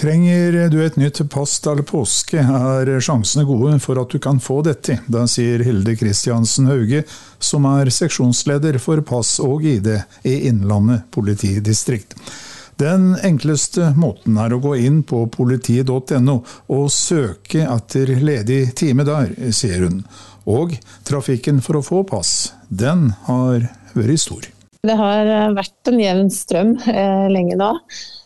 Trenger du et nytt pass til påske, sjansene gode for at du kan få dette, da sier Hilde Kristiansen Hauge, som seksjonsleder for pass og ID i Innlandet politidistrikt. Den enkleste måten å gå inn på politi.no og søke etter ledig time der, sier hun. Og trafikken for å få pass, den har vært stor. Det har vært en jevn strøm lenge nå.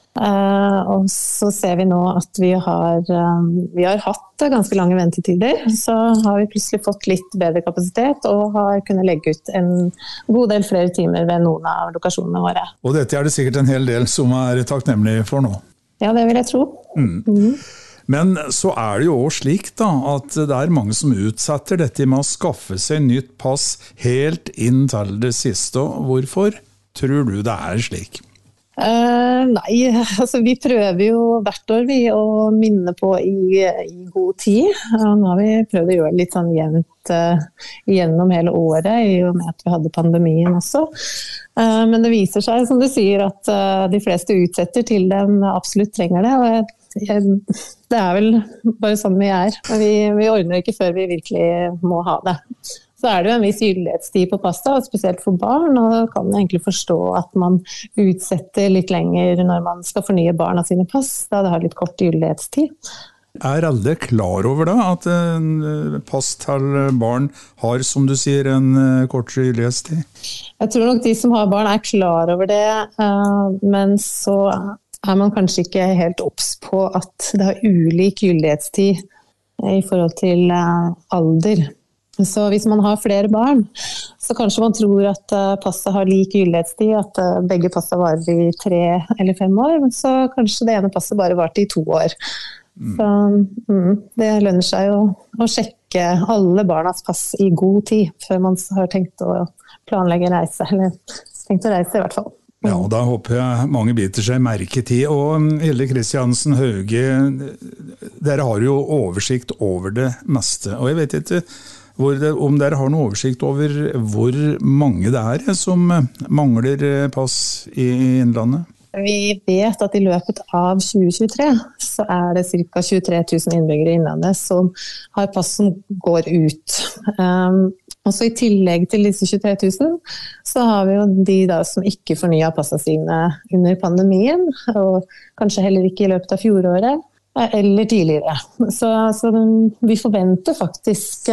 Og så ser vi nå at vi har hatt ganske lange ventetider, så har vi plutselig fått litt bedre kapasitet og har kunnet legge ut en god del flere timer ved noen av lokasjonene våre. Og dette det sikkert en hel del som takknemlig for nå? Ja, det vil jeg tro. Men så det jo også slik da, at det mange som utsetter dette med å skaffe seg nytt pass helt inn til det siste. Hvorfor tror du det slik? Nei, altså vi prøver jo hvert år å minne på i god tid. Nå har vi prøvd å gjøre det litt sånn jevnt gjennom hele året, i og med at vi hadde pandemien også. Men det viser seg, som du sier, at de fleste utsetter til de absolutt trenger det, og det vel bare sånn vi ordner ikke før vi virkelig må ha det. Så det jo en viss gyldighetstid på passet, og spesielt for barn, og da kan man egentlig forstå at man utsetter litt lenger når man skal fornye barna sine pass, da det har litt kort gyldighetstid. Alle klar over det, at pass til barn har, som du sier, en kort gyldighetstid? Jeg tror nok de som har barn klar over det, men så man kanskje ikke helt obs på at det har ulik gyldighetstid i forhold til alder. Så hvis man har flere barn, så kanskje man tror at passet har lik gyldighetstid, at begge passet varer i 3 eller 5 år, men så kanskje det ene passet bare varte i 2 år. Så det lønner seg jo å sjekke alle barnas pass i god tid, før man har tenkt å planlegge reise, eller tenkt å reise i hvert fall. Ja, og da håper jeg mange biter seg merketid. Og Hilde Kristiansen Hauge, dere har jo oversikt over det meste, og jeg vet ikke om dere har noe oversikt over hvor mange det som mangler pass i Innlandet? Vi vet at i løpet av 2023 så det ca. 23 000 innbyggere i Innlandet som har pass som går ut. Og så i tillegg til disse 23 000 så har vi jo de da som ikke fornyet passene sine under pandemien, og kanskje heller ikke i løpet av fjoråret, eller tidligere. Så vi forventer faktisk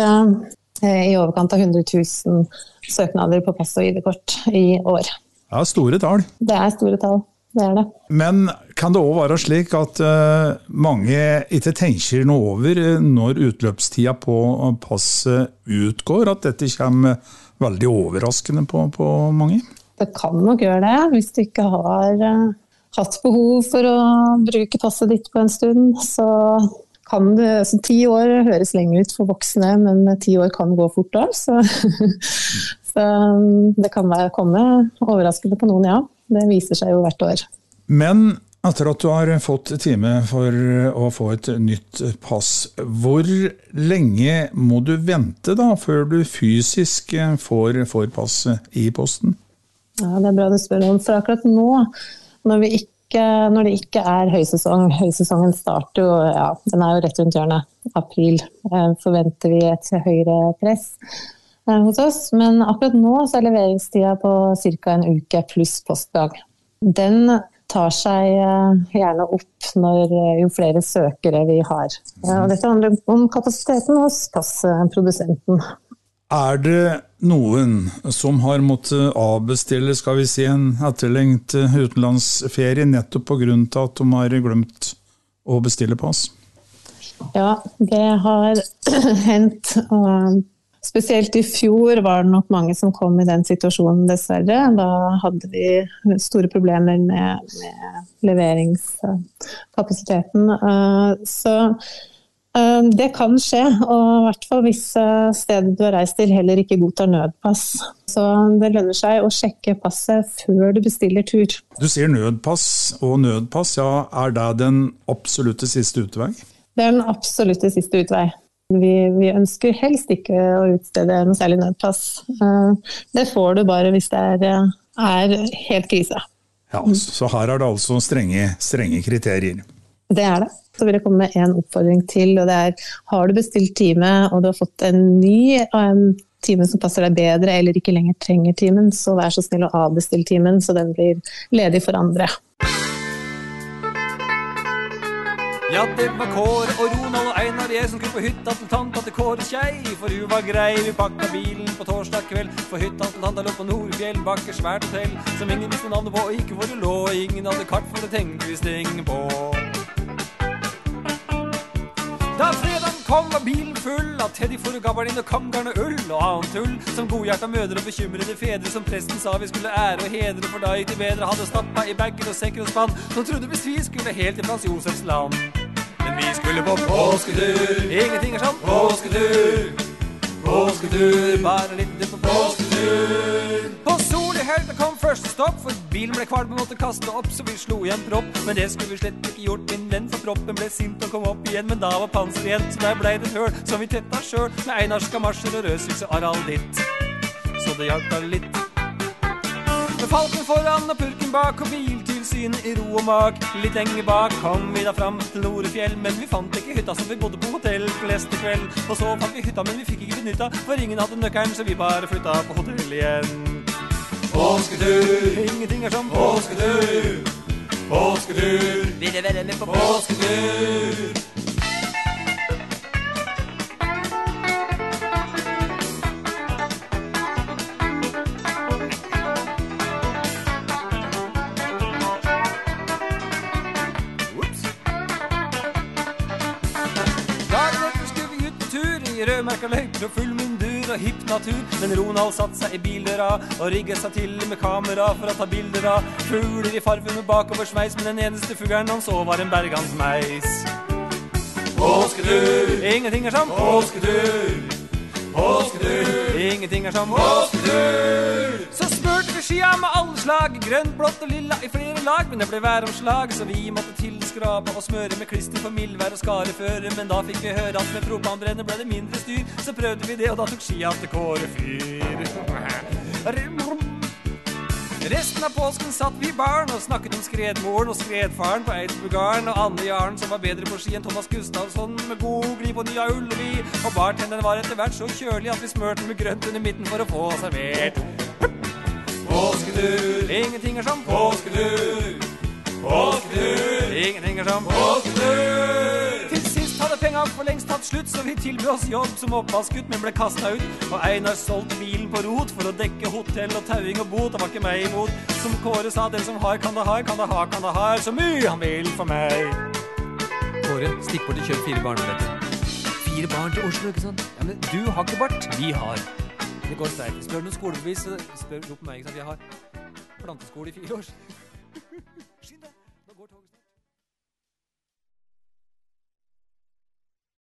i overkant av 100 000 søknader på pass og ID-kort i år. Ja, store tall. Det store tall, det det. Men kan det også være slik at mange ikke tenker noe over når utløpstida på passet utgår, at dette kommer veldig overraskende på mange? Det kan nok gjøre det, hvis du ikke har hatt behov for å bruke passet ditt på en stund, så kan det, så 10 år høres lenger ut for voksne, men 10 år kan gå fort da, så det kan komme overraskende på noen, ja. Det viser seg jo hvert år. Men etter at du har fått time for å få et nytt pass, hvor lenge må du vente da, før du fysisk får passet i posten? Ja, det bra du spør om, for akkurat nå, når det ikke høysesong. Høysesongen starter jo, ja, den jo rett rundt hjørnet. April forventer vi et høyere press hos oss, men akkurat nå så leveringstida på ca. en uke pluss postdag. Den tar seg gjerne opp jo flere søkere vi har. Og dette handler om kapasiteten hos passprodusenten. Det noen som har måttet avbestille, skal vi si, en etterlengt utenlandsferie nettopp på grunn til at de har glemt å bestille pass? Ja, det har hendt. Spesielt i fjor var det nok mange som kom i den situasjonen, dessverre. Da hadde vi store problemer med leveringskapasiteten. Så det kan skje, og i hvert fall hvis stedet du har reist til heller ikke godtar nødpass. Så det lønner seg å sjekke passet før du bestiller tur. Du sier nødpass og nødpass, ja, det den absolutte siste utvei? Det den absolutte siste utvei. Vi ønsker helst ikke å utstede noe særlig nødpass. Det får du bare hvis det helt krise. Ja, så her det altså strenge kriterier. Det det. Så vil jeg komme med en oppfordring til, og det har du bestilt time, og du har fått en ny time som passer deg bedre, eller ikke lenger trenger timen, så vær så snill å avbestille timen, så den blir ledig for andre. Ja, det var Kåre og Ronald og Einar jeg som skulle på hytta til tanta til Kåre Kjei. For hun var grei, vi pakka bilen på torsdag kveld. For hytta til tanta lå på Nordfjell, bakke svært hotell. Som ingen visste navnet på, og ikke hvor det lå. Ingen hadde kart for det tenkte vi stenge på. Da fredagen kom var bilen full av Teddy for gabardin og kamgarn og ull og annet tull. Som godhjerta mødre og bekymrede fedre som presten sa vi skulle ære og hedre. For da gikk det bedre, hadde stappa i bagger og sekker og spann. Som trodde hvis vi skulle helt til Frans Josefs land. Men vi skulle på påsketur, ingenting sånn påsketur. Påsketur, bare litt på påsketur. På sol i helga kom første stopp, for bilen ble kvalm og måtte kaste opp, så vi slo igjen propp. Men det skulle vi slett ikke gjort, min venn, for proppen ble sint og kom opp igjen. Men da var panser igjen, så der ble det et høl som vi tetta sjøl, med einarska marsjer og rødsyks og Arald ditt. Så det hjalp da litt. Med falken foran og purken bak og biltilsyn i ro og mag. Litt lenger bak kom vi da fram til Norefjell, men vi fant ikke hytta, så vi bodde på hotell til neste kveld. Og så fant vi hytta, men vi fikk ikke benytta, for ingen hadde nøkkelen, så vi bare flytta på hotell igjen. Påsketur, ingenting som påsketur. Påsketur, vil jeg være med på påsketur. Rødmerka løyper og full mundur og hipp natur. Men Ronald satt seg i bildøra og rigget seg til med kamera for å ta bilder av fugler i farven med bakover sveis. Men den eneste fuglen han så var en bergansmeis. Påsketur, ingenting som påsketur. Påsketur, ingenting som påsketur. Så smørte vi skia med alle slag, grønt, blått og lilla i flere lag. Men det ble væromslag, så vi måtte tilskrape og smøre med klister for mildvær og skareføre. Men da fikk vi høre at med propanbrenne ble det mindre styr. Så prøvde vi det, og da tok skia til Kåre fyr. Resten av påsken satt vi i baren og snakket om skredmoren og skredfaren på Eidsbugaren og Anne Jarn som var bedre på ski enn Thomas Gustavsson med god gli på Nya Ullevi. Og bartenderen var etter hvert så kjølig at vi smørte med grønt under midten for å få servert. Påsketur, ingenting som påsketur. Påsketur, ingenting som påsketur. Til sist hadde pengene for lengst tatt slutt, så vi tilbød oss jobb som oppvaskgutt, men ble kastet ut. Og Einar solgte bilen på rot for å dekke hotell og tauing og bot. Det var ikke meg imot. Som Kåre sa, den som har, kan det ha, kan det ha, kan det ha. Så mye han vil for meg. Kåre, stikk bort og kjøp 4 barnebilletter. 4 barn til Oslo, ikke sant? Ja, men du har ikke bart. Vi har. Det går sterkt. Spør noen skolebevis, så spør på meg, ikke sant? Jeg har planteskole i 4 år.